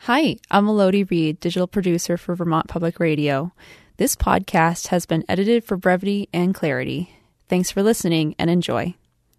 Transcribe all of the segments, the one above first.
Hi, I'm Elodie Reed, digital producer for Vermont Public Radio. This podcast has been edited for brevity and clarity. Thanks for listening and enjoy.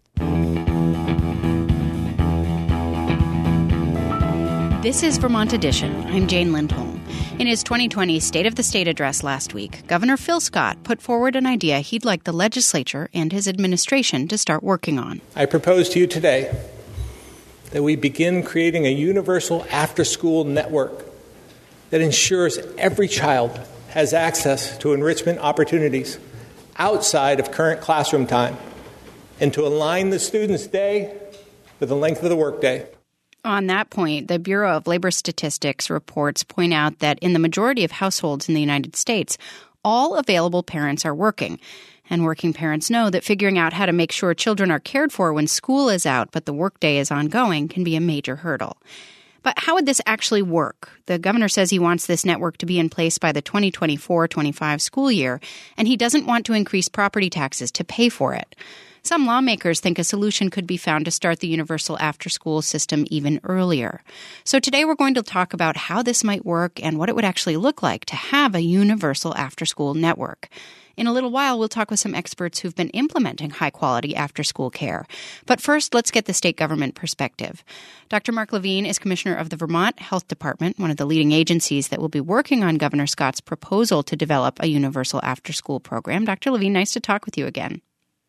This is Vermont Edition. I'm Jane Lindholm. In his 2020 State of the State address last week, Governor Phil Scott put forward an idea he'd like the legislature and his administration to start working on. I propose to you today that we begin creating a universal after-school network that ensures every child has access to enrichment opportunities outside of current classroom time, and to align the student's day with the length of the workday. On that point, the Bureau of Labor Statistics reports point out that in the majority of households in the United States, all available parents are working. And working parents know that figuring out how to make sure children are cared for when school is out but the workday is ongoing can be a major hurdle. But how would this actually work? The governor says he wants this network to be in place by the 2024-25 school year, and he doesn't want to increase property taxes to pay for it. Some lawmakers think a solution could be found to start the universal after-school system even earlier. So today we're going to talk about how this might work and what it would actually look like to have a universal after-school network. In a little while, we'll talk with some experts who've been implementing high-quality after-school care. But first, let's get the state government perspective. Dr. Mark Levine is commissioner of the Vermont Health Department, one of the leading agencies that will be working on Governor Scott's proposal to develop a universal after-school program. Dr. Levine, nice to talk with you again.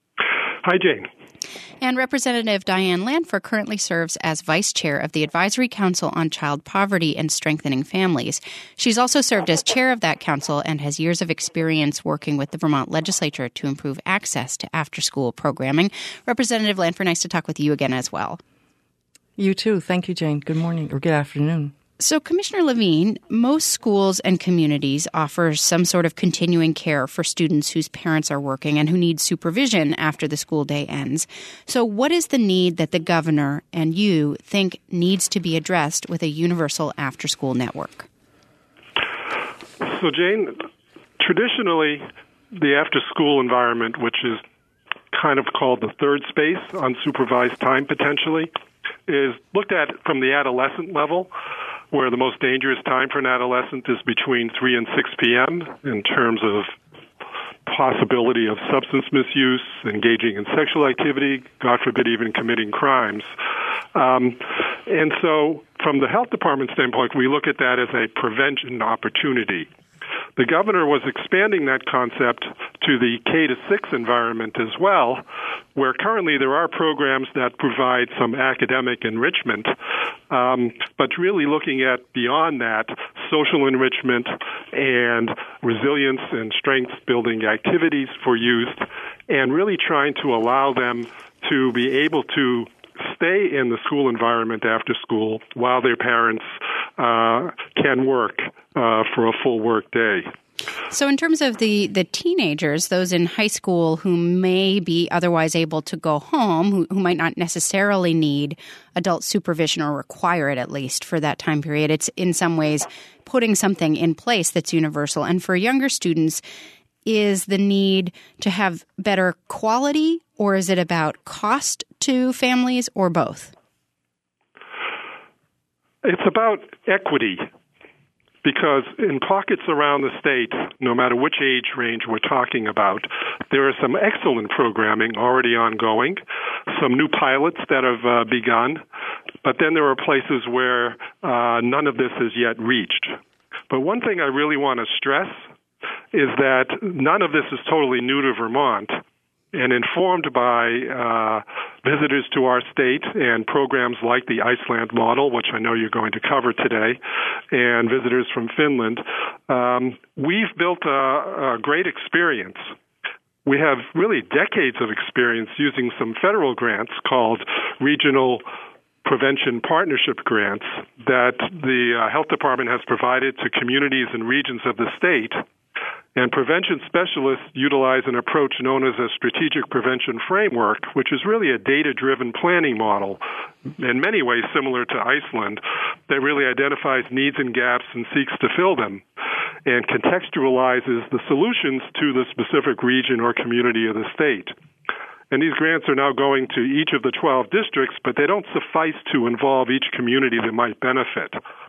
Hi, Jane. And Representative Diane Lanfer currently serves as vice chair of the Advisory Council on Child Poverty and Strengthening Families. She's also served as chair of that council and has years of experience working with the Vermont legislature to improve access to after-school programming. Representative Lanfer, nice to talk with you again as well. You too. Thank you, Jane. Good morning or good afternoon. So, Commissioner Levine, most schools and communities offer some sort of continuing care for students whose parents are working and who need supervision after the school day ends. So what is the need that the governor and you think needs to be addressed with a universal after-school network? So, Jane, traditionally, the after-school environment, which is kind of called the third space, unsupervised time potentially, is looked at from the adolescent level, where the most dangerous time for an adolescent is between 3 and 6 p.m. in terms of possibility of substance misuse, engaging in sexual activity, God forbid even committing crimes. And so from the health department standpoint, we look at that as a prevention opportunity. The governor was expanding that concept to the K-6 environment as well, where currently there are programs that provide some academic enrichment, but really looking at beyond that social enrichment and resilience and strength-building activities for youth, and really trying to allow them to be able to stay in the school environment after school while their parents can work for a full work day. So in terms of the teenagers, those in high school who may be otherwise able to go home, who might not necessarily need adult supervision or require it at least for that time period, it's in some ways putting something in place that's universal. And for younger students, is the need to have better quality, or is it about cost to families, or both? It's about equity, because in pockets around the state, no matter which age range we're talking about, there is some excellent programming already ongoing, some new pilots that have begun, but then there are places where none of this has yet reached. But one thing I really want to stress is that none of this is totally new to Vermont, and informed by visitors to our state and programs like the Iceland model, which I know you're going to cover today, and visitors from Finland, we've built a great experience. We have really decades of experience using some federal grants called regional prevention partnership grants that the health department has provided to communities and regions of the state. And prevention specialists utilize an approach known as a strategic prevention framework, which is really a data-driven planning model, in many ways similar to Iceland, that really identifies needs and gaps and seeks to fill them, and contextualizes the solutions to the specific region or community of the state. And these grants are now going to each of the 12 districts, but they don't suffice to involve each community that might benefit.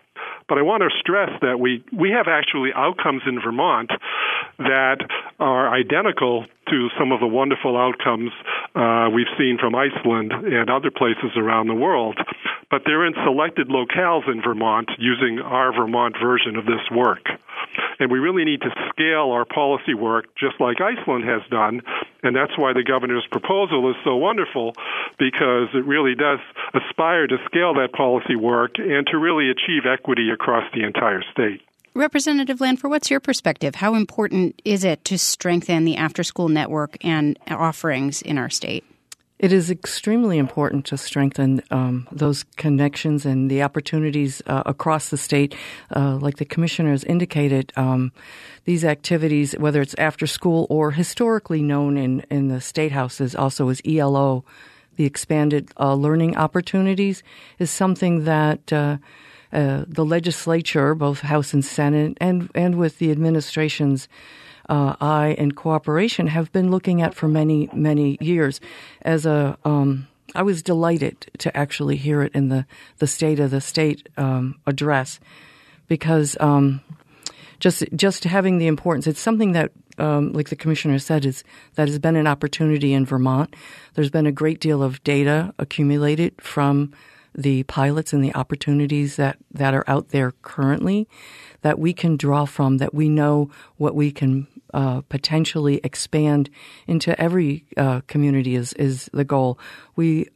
But I want to stress that we have actually outcomes in Vermont that are identical to some of the wonderful outcomes we've seen from Iceland and other places around the world. But they're in selected locales in Vermont using our Vermont version of this work. And we really need to scale our policy work just like Iceland has done. And that's why the governor's proposal is so wonderful, because it really does aspire to scale that policy work and to really achieve equity across the entire state. Representative Lanfear, what's your perspective? How important is it to strengthen the after-school network and offerings in our state? It is extremely important to strengthen those connections and the opportunities across the state. Like the commissioner has indicated, these activities, whether it's after school or historically known in the state houses also as ELO, the expanded learning opportunities, is something that the legislature, both House and Senate, and with the administration's eye and cooperation, have been looking at for many, many years. I was delighted to actually hear it in the State of the State address, because just having the importance, it's something that, like the commissioner said, that has been an opportunity in Vermont. There's been a great deal of data accumulated from the pilots and the opportunities that are out there currently that we can draw from, that we know what we can potentially expand into every community is the goal. We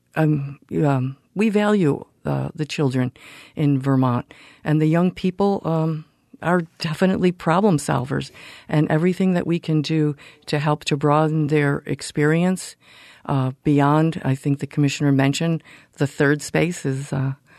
value the children in Vermont, and the young people are definitely problem solvers, and everything that we can do to help to broaden their experience beyond, I think the commissioner mentioned, the third space is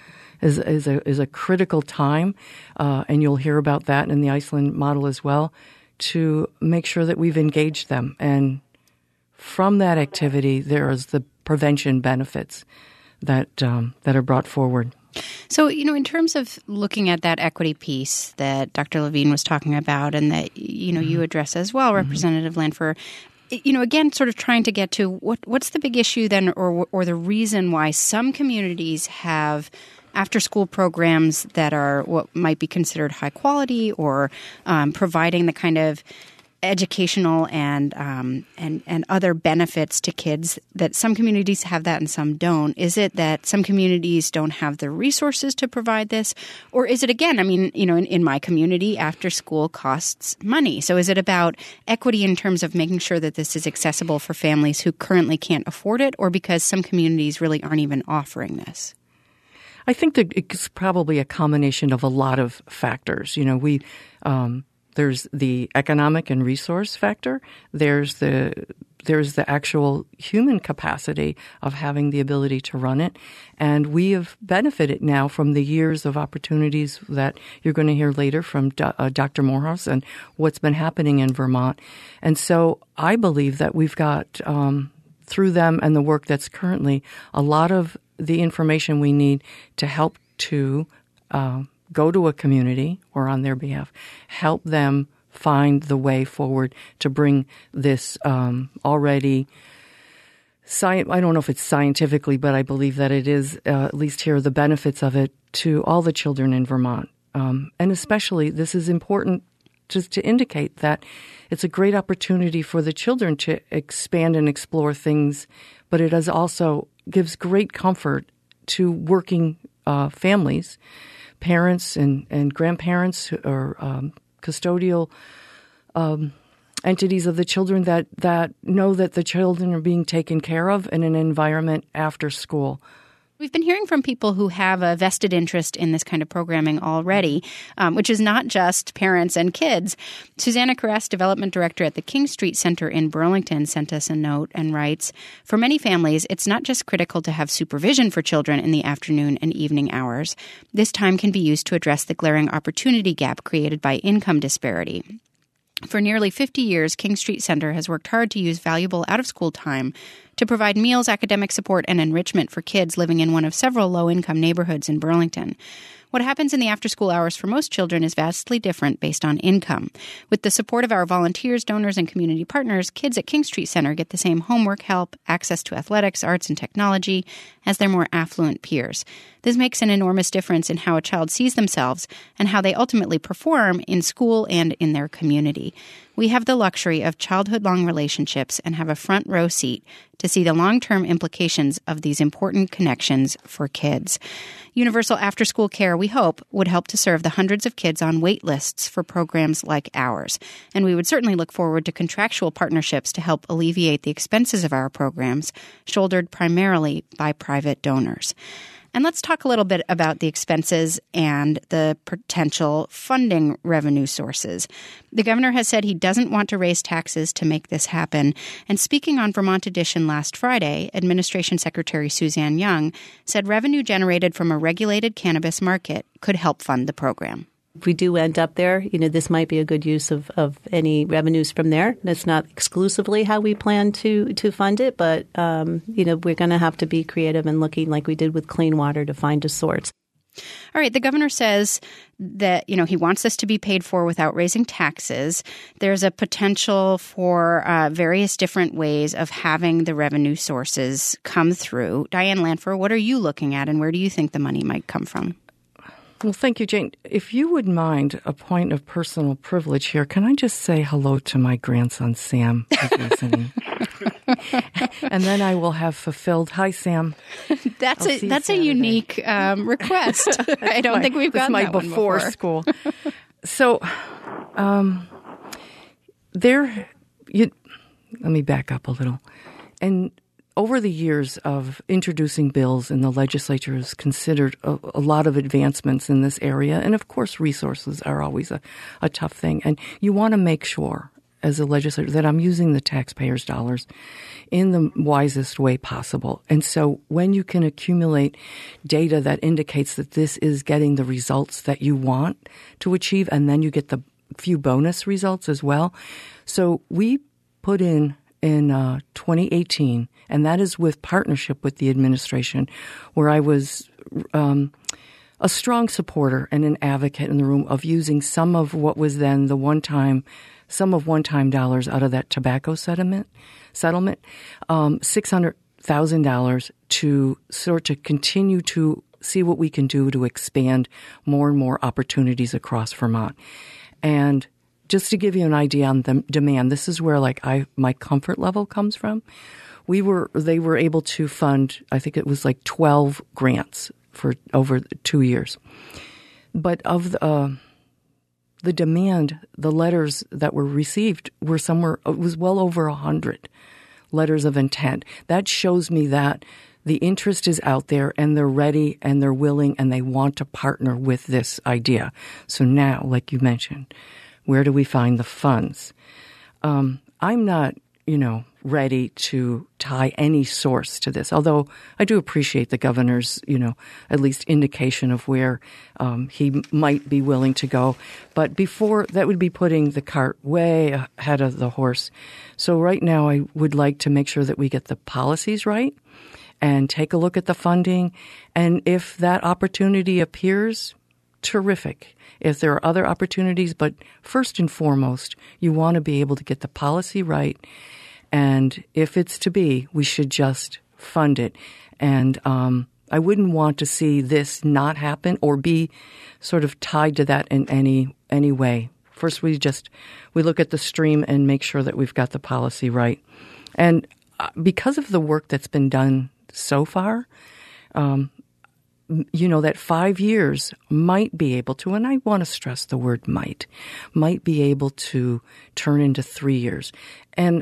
a critical time, and you'll hear about that in the Iceland model as well, to make sure that we've engaged them. And from that activity, there is the prevention benefits that are brought forward. So, in terms of looking at that equity piece that Dr. Levine was talking about and that, you address as well, Representative Lanfear, again, sort of trying to get to what's the big issue then, or the reason why some communities have after-school programs that are what might be considered high quality, or providing the kind of educational and other benefits to kids, that some communities have that and some don't. Is it that some communities don't have the resources to provide this? Or is it, again, in my community, after school costs money. So is it about equity in terms of making sure that this is accessible for families who currently can't afford it, or because some communities really aren't even offering this? I think that it's probably a combination of a lot of factors. There's the economic and resource factor. There's the actual human capacity of having the ability to run it. And we have benefited now from the years of opportunities that you're going to hear later from Dr. Morehouse and what's been happening in Vermont. And so I believe that we've got, through them and the work that's currently, a lot of the information we need to help to go to a community or on their behalf, help them find the way forward to bring this already I don't know if it's scientifically, but I believe that it is, at least here are the benefits of it to all the children in Vermont. And especially, this is important just to indicate that it's a great opportunity for the children to expand and explore things, but it is also gives great comfort to working families, parents and grandparents or custodial entities of the children that know that the children are being taken care of in an environment after school. We've been hearing from people who have a vested interest in this kind of programming already, which is not just parents and kids. Susanna Caress, Development Director at the King Street Center in Burlington, sent us a note and writes, "For many families, it's not just critical to have supervision for children in the afternoon and evening hours. This time can be used to address the glaring opportunity gap created by income disparity. For nearly 50 years, King Street Center has worked hard to use valuable out-of-school time to provide meals, academic support, and enrichment for kids living in one of several low-income neighborhoods in Burlington. What happens in the after-school hours for most children is vastly different based on income. With the support of our volunteers, donors, and community partners, kids at King Street Center get the same homework help, access to athletics, arts, and technology as their more affluent peers. This makes an enormous difference in how a child sees themselves and how they ultimately perform in school and in their community. We have the luxury of childhood-long relationships and have a front row seat to see the long-term implications of these important connections for kids. Universal after-school care, we hope, would help to serve the hundreds of kids on wait lists for programs like ours. And we would certainly look forward to contractual partnerships to help alleviate the expenses of our programs, shouldered primarily by private donors. And let's talk a little bit about the expenses and the potential funding revenue sources. The governor has said he doesn't want to raise taxes to make this happen. And speaking on Vermont Edition last Friday, Administration Secretary Suzanne Young said revenue generated from a regulated cannabis market could help fund the program. If we do end up there, this might be a good use of any revenues from there. That's not exclusively how we plan to fund it, but, we're going to have to be creative and looking like we did with clean water to find a source. All right. The governor says that, he wants this to be paid for without raising taxes. There's a potential for various different ways of having the revenue sources come through. Diane Lanfer, what are you looking at and where do you think the money might come from? Well, thank you, Jane. If you would mind a point of personal privilege here, can I just say hello to my grandson, Sam, who's listening? And then I will have fulfilled. Hi, Sam. That's a unique request. I don't think we've gotten that one before. Before school. So, let me back up a little. And over the years of introducing bills, and the legislature has considered a lot of advancements in this area. And of course, resources are always a tough thing. And you want to make sure, as a legislator, that I'm using the taxpayers' dollars in the wisest way possible. And so when you can accumulate data that indicates that this is getting the results that you want to achieve, and then you get the few bonus results as well. So we put in 2018, and that is with partnership with the administration, where I was a strong supporter and an advocate in the room of using some of what was then the one-time dollars out of that tobacco settlement, $600,000 to sort of continue to see what we can do to expand more and more opportunities across Vermont. And just to give you an idea on the demand, this is where my comfort level comes from. They were able to fund, I think it was 12 grants for over 2 years. But of the demand, the letters that were received were it was well over 100 letters of intent. That shows me that the interest is out there and they're ready and they're willing and they want to partner with this idea. So now, like you mentioned, where do we find the funds? I'm not, ready to tie any source to this, although I do appreciate the governor's, at least indication of where he might be willing to go. But before, that would be putting the cart way ahead of the horse. So right now I would like to make sure that we get the policies right and take a look at the funding. And if that opportunity appears, terrific. If there are other opportunities, but first and foremost, you want to be able to get the policy right. And if it's to be, we should just fund it. And I wouldn't want to see this not happen or be sort of tied to that in any way. First, we look at the stream and make sure that we've got the policy right. And because of the work that's been done so far, that 5 years might be able to, and I want to stress the word might be able to turn into 3 years. And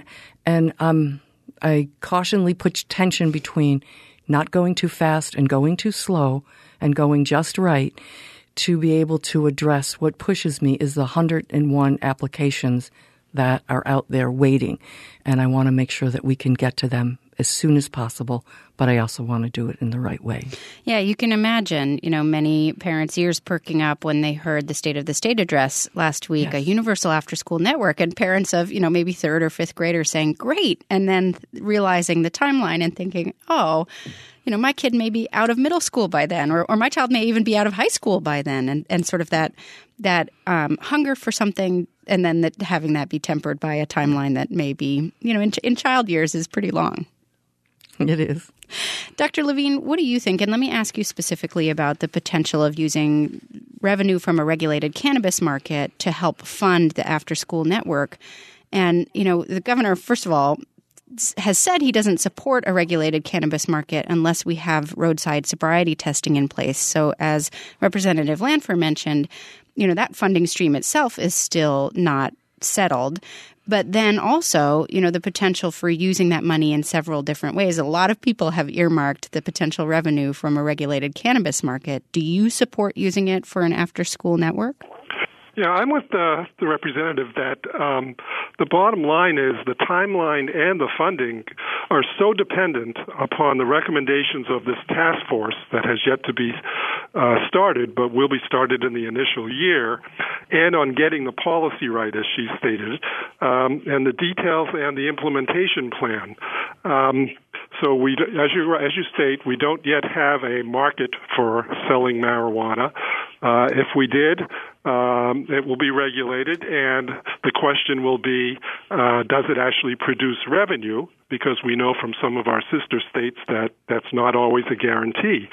I cautionally put tension between not going too fast and going too slow and going just right to be able to address what pushes me is the 101 applications that are out there waiting. And I want to make sure that we can get to them as soon as possible, but I also want to do it in the right way. Yeah, you can imagine, many parents' ears perking up when they heard the State of the State address last week, a universal after-school network, and parents of, maybe third or fifth graders saying, great, and then realizing the timeline and thinking, my kid may be out of middle school by then, or my child may even be out of high school by then, and sort of that hunger for something, and then having that be tempered by a timeline that may be, in child years is pretty long. It is. Dr. Levine, what do you think? And let me ask you specifically about the potential of using revenue from a regulated cannabis market to help fund the after-school network. And, the governor, first of all, has said he doesn't support a regulated cannabis market unless we have roadside sobriety testing in place. So as Representative Lanpher mentioned, that funding stream itself is still not settled. But then also, the potential for using that money in several different ways. A lot of people have earmarked the potential revenue from a regulated cannabis market. Do you support using it for an after-school network? Yeah, I'm with the representative that the bottom line is the timeline and the funding are so dependent upon the recommendations of this task force that has yet to be started, but will be started in the initial year, and on getting the policy right, as she stated, and the details and the implementation plan. So we, as you state, we don't yet have a market for selling marijuana. If we did, it will be regulated, and the question will be, does it actually produce revenue? Because we know from some of our sister states that that's not always a guarantee.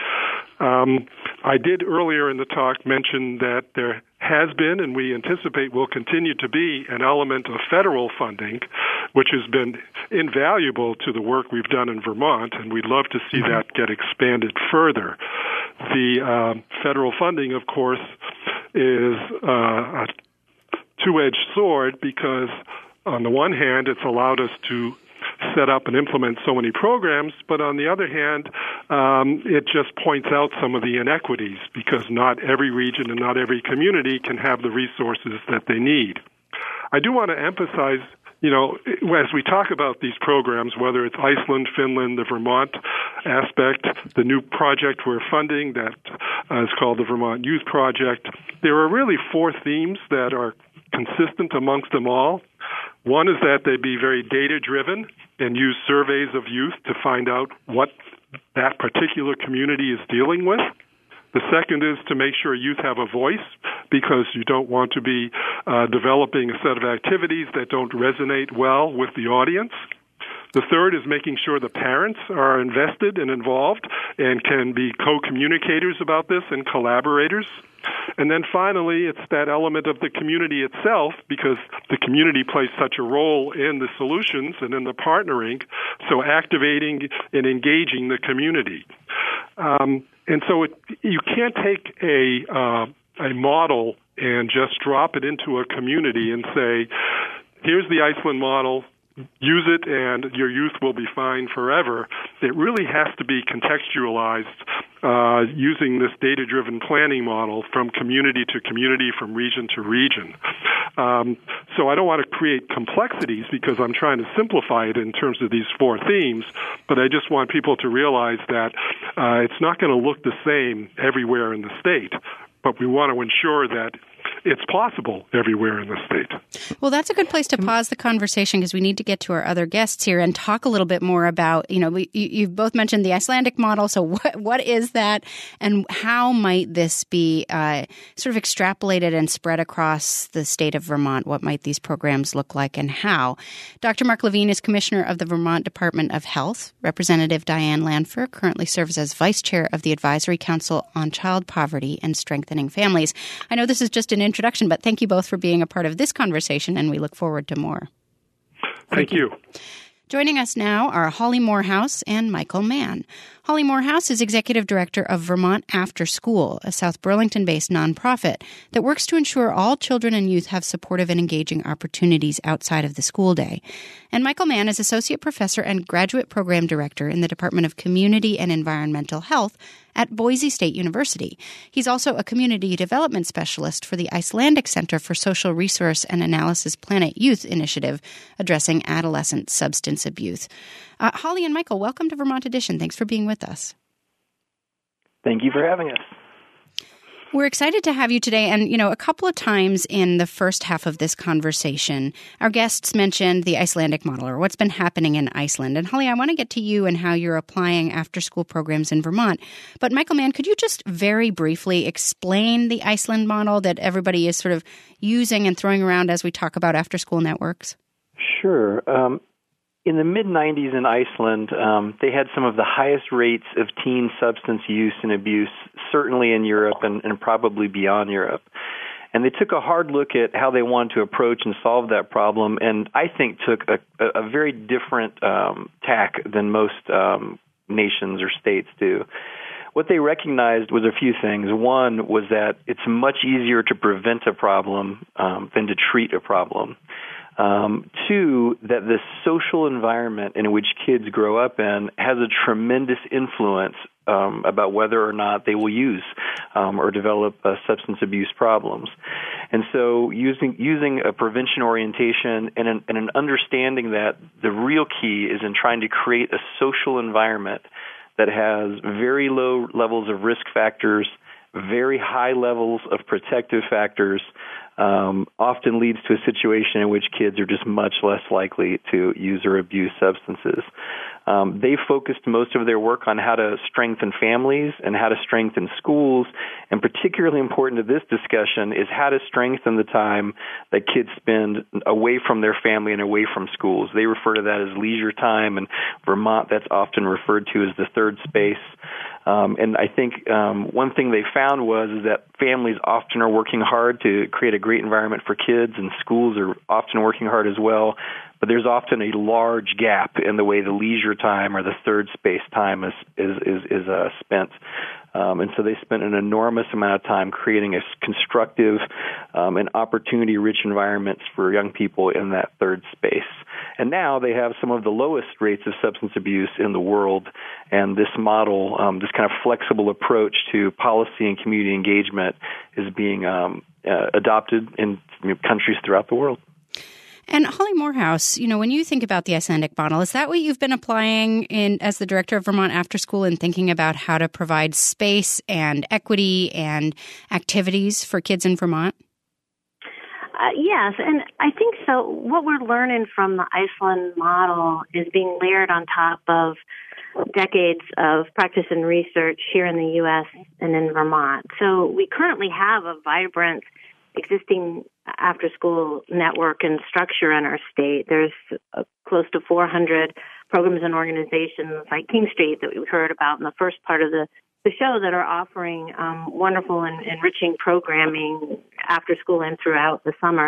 I did earlier in the talk mention that there has been, and we anticipate will continue to be, an element of federal funding, which has been invaluable to the work we've done in Vermont, and we'd love to see that get expanded further. The federal funding, of course, is a two-edged sword because, on the one hand, it's allowed us to set up and implement so many programs, but on the other hand, it just points out some of the inequities because not every region and not every community can have the resources that they need. I do want to emphasize, as we talk about these programs, whether it's Iceland, Finland, the Vermont aspect, the new project we're funding that is called the Vermont Youth Project, there are really four themes that are consistent amongst them all. One is that they be very data-driven and use surveys of youth to find out what that particular community is dealing with. The second is to make sure youth have a voice because you don't want to be developing a set of activities that don't resonate well with the audience. The third is making sure the parents are invested and involved and can be co-communicators about this and collaborators. And then finally, it's that element of the community itself, because the community plays such a role in the solutions and in the partnering, so activating and engaging the community. And so you can't take a model and just drop it into a community and say, here's the Iceland model, use it and your youth will be fine forever. It really has to be contextualized using this data-driven planning model from community to community, from region to region. So I don't want to create complexities because I'm trying to simplify it in terms of these four themes, but I just want people to realize that it's not going to look the same everywhere in the state, but we want to ensure that it's possible everywhere in the state. Well, that's a good place to pause the conversation because we need to get to our other guests here and talk a little bit more about, you've both mentioned the Icelandic model. So what is that and how might this be sort of extrapolated and spread across the state of Vermont? What might these programs look like and how? Dr. Mark Levine is Commissioner of the Vermont Department of Health. Representative Diane Lanpher currently serves as Vice Chair of the Advisory Council on Child Poverty and Strengthening Families. I know this is just an introduction, but thank you both for being a part of this conversation, and we look forward to more. Thank you. Joining us now are Holly Morehouse and Michael Mann. Holly Morehouse is Executive Director of Vermont After School, a South Burlington-based nonprofit that works to ensure all children and youth have supportive and engaging opportunities outside of the school day. And Michael Mann is Associate Professor and Graduate Program Director in the Department of Community and Environmental Health at Boise State University. He's also a community development specialist for the Icelandic Center for Social Resource and Analysis Planet Youth Initiative, addressing adolescent substance abuse. Holly and Michael, welcome to Vermont Edition. Thanks for being with us. Thank you for having us. We're excited to have you today. And, a couple of times in the first half of this conversation, our guests mentioned the Icelandic model, or what's been happening in Iceland. And Holly, I want to get to you and how you're applying after-school programs in Vermont. But Michael Mann, could you just very briefly explain the Iceland model that everybody is sort of using and throwing around as we talk about after-school networks? Sure. In the mid-'90s in Iceland, they had some of the highest rates of teen substance use and abuse, certainly in Europe and probably beyond Europe. And they took a hard look at how they wanted to approach and solve that problem, and I think took a very different tack than most nations or states do. What they recognized was a few things. One was that it's much easier to prevent a problem than to treat a problem. Two, that the social environment in which kids grow up in has a tremendous influence about whether or not they will use or develop substance abuse problems. And so using a prevention orientation and an understanding that the real key is in trying to create a social environment that has very low levels of risk factors, very high levels of protective factors, often leads to a situation in which kids are just much less likely to use or abuse substances. They focused most of their work on how to strengthen families and how to strengthen schools, and particularly important to this discussion is how to strengthen the time that kids spend away from their family and away from schools. They refer to that as leisure time. In Vermont, that's often referred to as the third space. And I think one thing they found was that families often are working hard to create a great environment for kids, and schools are often working hard as well. But there's often a large gap in the way the leisure time or the third space time is spent. And so they spent an enormous amount of time creating a constructive and opportunity-rich environments for young people in that third space. And now they have some of the lowest rates of substance abuse in the world, and this model, this kind of flexible approach to policy and community engagement is being adopted in countries throughout the world. And Holly Morehouse, when you think about the Icelandic model, is that what you've been applying as the director of Vermont After School in thinking about how to provide space and equity and activities for kids in Vermont? Yes, and I think so. What we're learning from the Iceland model is being layered on top of decades of practice and research here in the U.S. and in Vermont. So we currently have a vibrant existing after-school network and structure in our state. There's close to 400 programs and organizations like King Street that we heard about in the first part of the show that are offering wonderful and enriching programming after school and throughout the summer.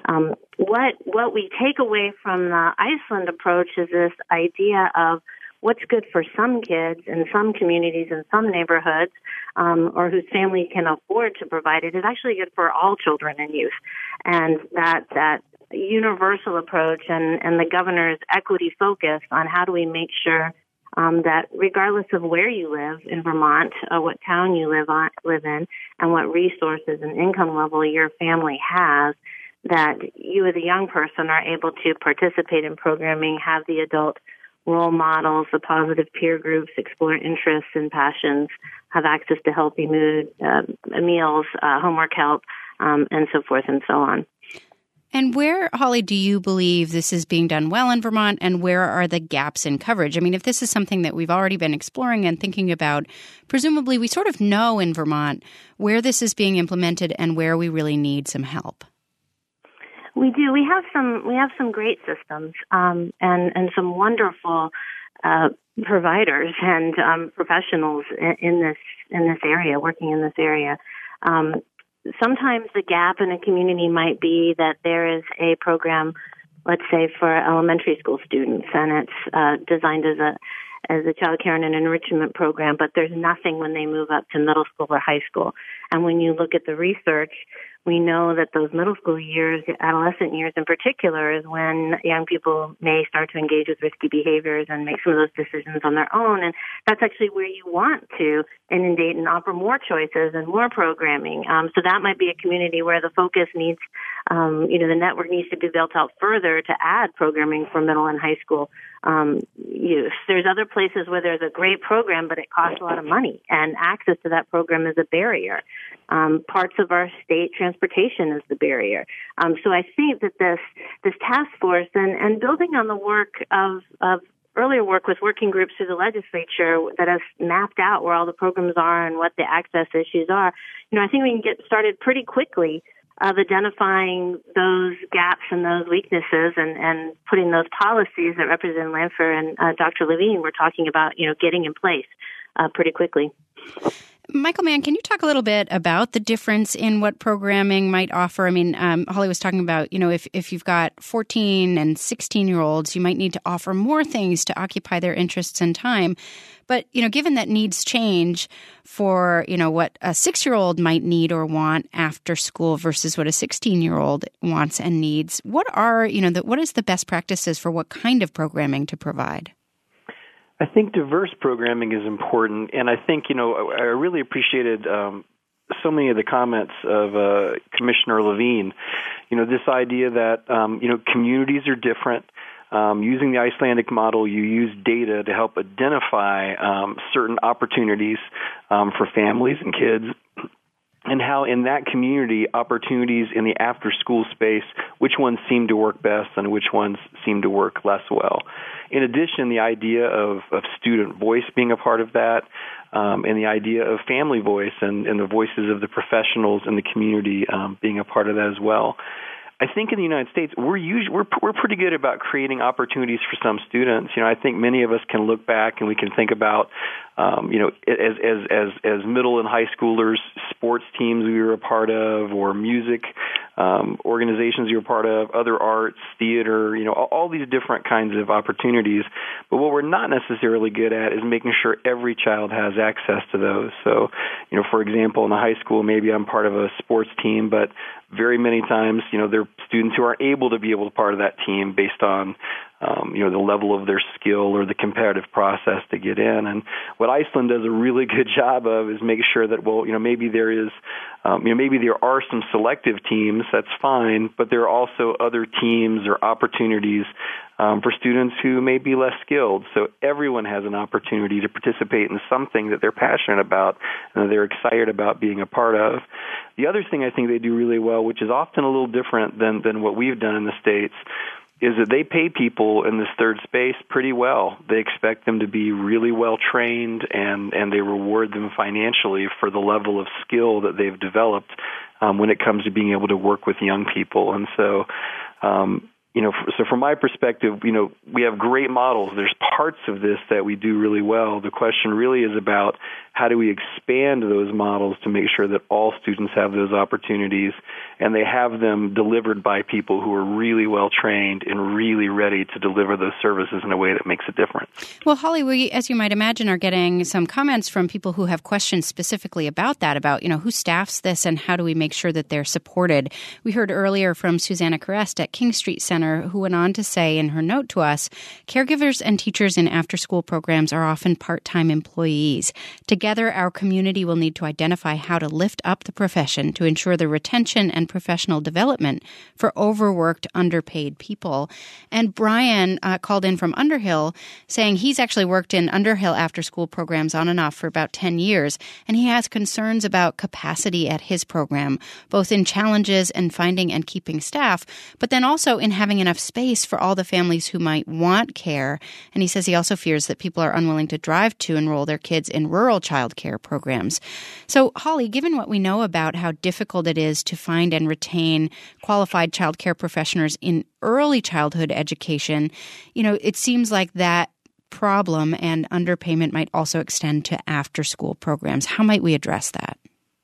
What we take away from the Iceland approach is this idea of what's good for some kids in some communities and some neighborhoods, or whose family can afford to provide it, is actually good for all children and youth. And that universal approach and the governor's equity focus on how do we make sure that regardless of where you live in Vermont, what town you live in, and what resources and income level your family has, that you as a young person are able to participate in programming, have the adult role models, the positive peer groups, explore interests and passions, have access to healthy mood, meals, homework help, and so forth and so on. And where, Holly, do you believe this is being done well in Vermont, and where are the gaps in coverage? I mean, if this is something that we've already been exploring and thinking about, presumably we sort of know in Vermont where this is being implemented and where we really need some help. We do. We have some great systems and some wonderful providers and professionals in this area, working in this area. Sometimes the gap in a community might be that there is a program, let's say, for elementary school students, and it's designed as a child care and an enrichment program, but there's nothing when they move up to middle school or high school. And when you look at the research, we know that those middle school years, adolescent years in particular, is when young people may start to engage with risky behaviors and make some of those decisions on their own. And that's actually where you want to inundate and offer more choices and more programming. So that might be a community where the focus needs, the network needs to be built out further to add programming for middle and high school youth. There's other places where there's a great program, but it costs a lot of money, and access to that program is a barrier. Parts of our state transportation is the barrier. So I think that this task force and building on the work of earlier work with working groups through the legislature that has mapped out where all the programs are and what the access issues are, I think we can get started pretty quickly of identifying those gaps and those weaknesses and putting those policies that Representative Lanpher and Dr. Levine were talking about, getting in place pretty quickly. Michael Mann, can you talk a little bit about the difference in what programming might offer? I mean, Holly was talking about, if you've got 14 and 16-year-olds, you might need to offer more things to occupy their interests and time. But, given that needs change for, what a 6-year-old might need or want after school versus what a 16-year-old wants and needs, what is the best practices for what kind of programming to provide? I think diverse programming is important, and I think, I really appreciated so many of the comments of Commissioner Levine. This idea that, communities are different. Using the Icelandic model, you use data to help identify certain opportunities for families and kids, and how in that community, opportunities in the after-school space, which ones seem to work best and which ones seem to work less well. In addition, the idea of student voice being a part of that, and the idea of family voice and the voices of the professionals in the community being a part of that as well. I think in the United States, we're pretty good about creating opportunities for some students. I think many of us can look back and we can think about, as middle and high schoolers, sports teams we were a part of, or music organizations you were part of, other arts, theater, all these different kinds of opportunities. But what we're not necessarily good at is making sure every child has access to those. So, for example, in the high school, maybe I'm part of a sports team, but very many times, there are students who aren't able to be part of that team based on, the level of their skill or the competitive process to get in. And what Iceland does a really good job of is make sure that, maybe there is, maybe there are some selective teams, that's fine, but there are also other teams or opportunities for students who may be less skilled. So everyone has an opportunity to participate in something that they're passionate about and that they're excited about being a part of. The other thing I think they do really well, which is often a little different than what we've done in the States, is that they pay people in this third space pretty well. They expect them to be really well trained, and they reward them financially for the level of skill that they've developed when it comes to being able to work with young people. And so, so from my perspective, we have great models. There's parts of this that we do really well. The question really is about how do we expand those models to make sure that all students have those opportunities and they have them delivered by people who are really well trained and really ready to deliver those services in a way that makes a difference. Well, Holly, we, as you might imagine, are getting some comments from people who have questions specifically about that, about, who staffs this and how do we make sure that they're supported. We heard earlier from Susanna Carest at King Street Center, who went on to say in her note to us, caregivers and teachers in after-school programs are often part-time employees. Together, our community will need to identify how to lift up the profession to ensure the retention and professional development for overworked, underpaid people. And Brian called in from Underhill saying he's actually worked in Underhill after-school programs on and off for about 10 years, and he has concerns about capacity at his program, both in challenges and finding and keeping staff, but then also in having enough space for all the families who might want care. And he says he also fears that people are unwilling to drive to enroll their kids in rural child care programs. So, Holly, given what we know about how difficult it is to find and retain qualified child care professionals in early childhood education, it seems like that problem and underpayment might also extend to after-school programs. How might we address that?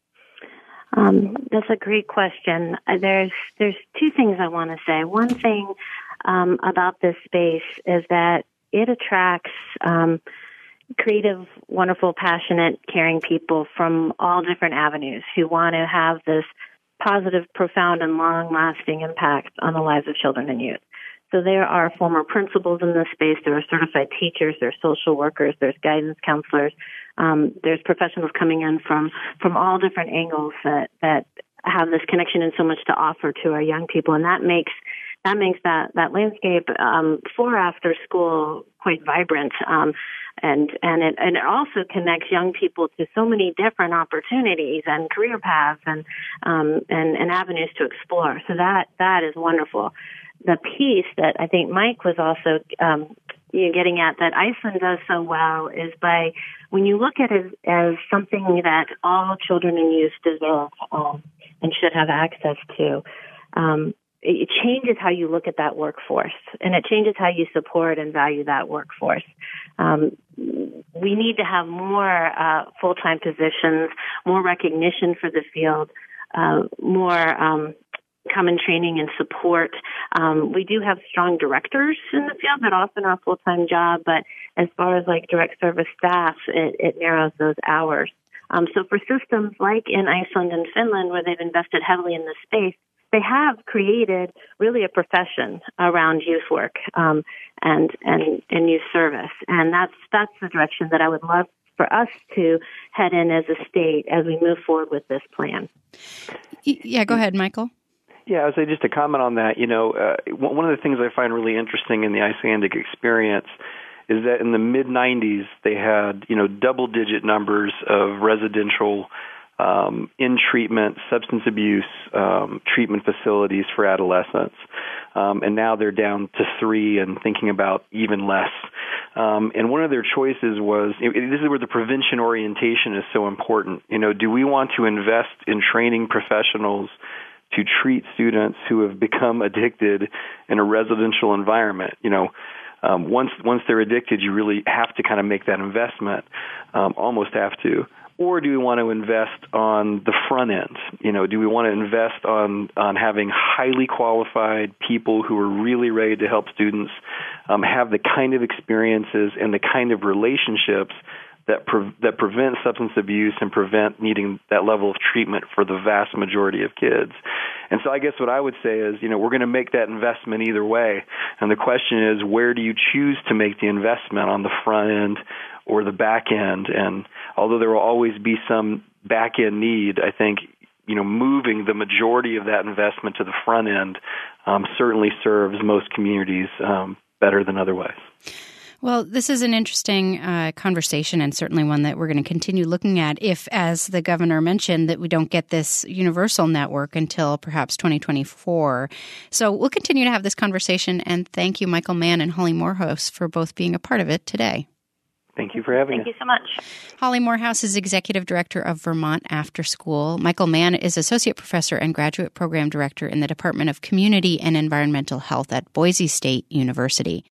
That's a great question. There's two things I want to say. One thing about this space is that it attracts creative, wonderful, passionate, caring people from all different avenues who want to have this positive, profound, and long-lasting impact on the lives of children and youth. So there are former principals in this space, there are certified teachers, there's social workers, there's guidance counselors, there's professionals coming in from all different angles that have this connection and so much to offer to our young people, and that makes that landscape for after school quite vibrant, and it also connects young people to so many different opportunities and career paths and avenues to explore. So that is wonderful. The piece that I think Mike was also getting at that Iceland does so well is by when you look at it as something that all children and youth deserve and should have access to. It changes how you look at that workforce, and it changes how you support and value that workforce. We need to have more full-time positions, more recognition for the field, more common training and support. We do have strong directors in the field that often are a full-time job, but as far as like direct service staff, it narrows those hours. So for systems like in Iceland and Finland, where they've invested heavily in this space, they have created really a profession around youth work and youth service, and that's the direction that I would love for us to head in as a state as we move forward with this plan. Yeah, go ahead, Michael. Yeah, I would say just to comment on that, one of the things I find really interesting in the Icelandic experience is that in the mid-'90s they had, double-digit numbers of residential in-treatment substance abuse treatment facilities for adolescents. And now they're down to 3 and thinking about even less. And one of their choices was, this is where the prevention orientation is so important. Do we want to invest in training professionals to treat students who have become addicted in a residential environment? Once they're addicted, you really have to kind of make that investment, almost have to. Or do we want to invest on the front end? Do we want to invest on having highly qualified people who are really ready to help students have the kind of experiences and the kind of relationships that prevent substance abuse and prevent needing that level of treatment for the vast majority of kids? And so I guess what I would say is, we're going to make that investment either way. And the question is, where do you choose to make the investment, on the front end or the back end? And although there will always be some back end need, I think, moving the majority of that investment to the front end certainly serves most communities better than otherwise. Well, this is an interesting conversation, and certainly one that we're going to continue looking at if, as the governor mentioned, that we don't get this universal network until perhaps 2024. So we'll continue to have this conversation, and thank you, Michael Mann and Holly Morehouse, for both being a part of it today. Thank you for having us. Thank you so much. Holly Morehouse is Executive Director of Vermont After School. Michael Mann is Associate Professor and Graduate Program Director in the Department of Community and Environmental Health at Boise State University.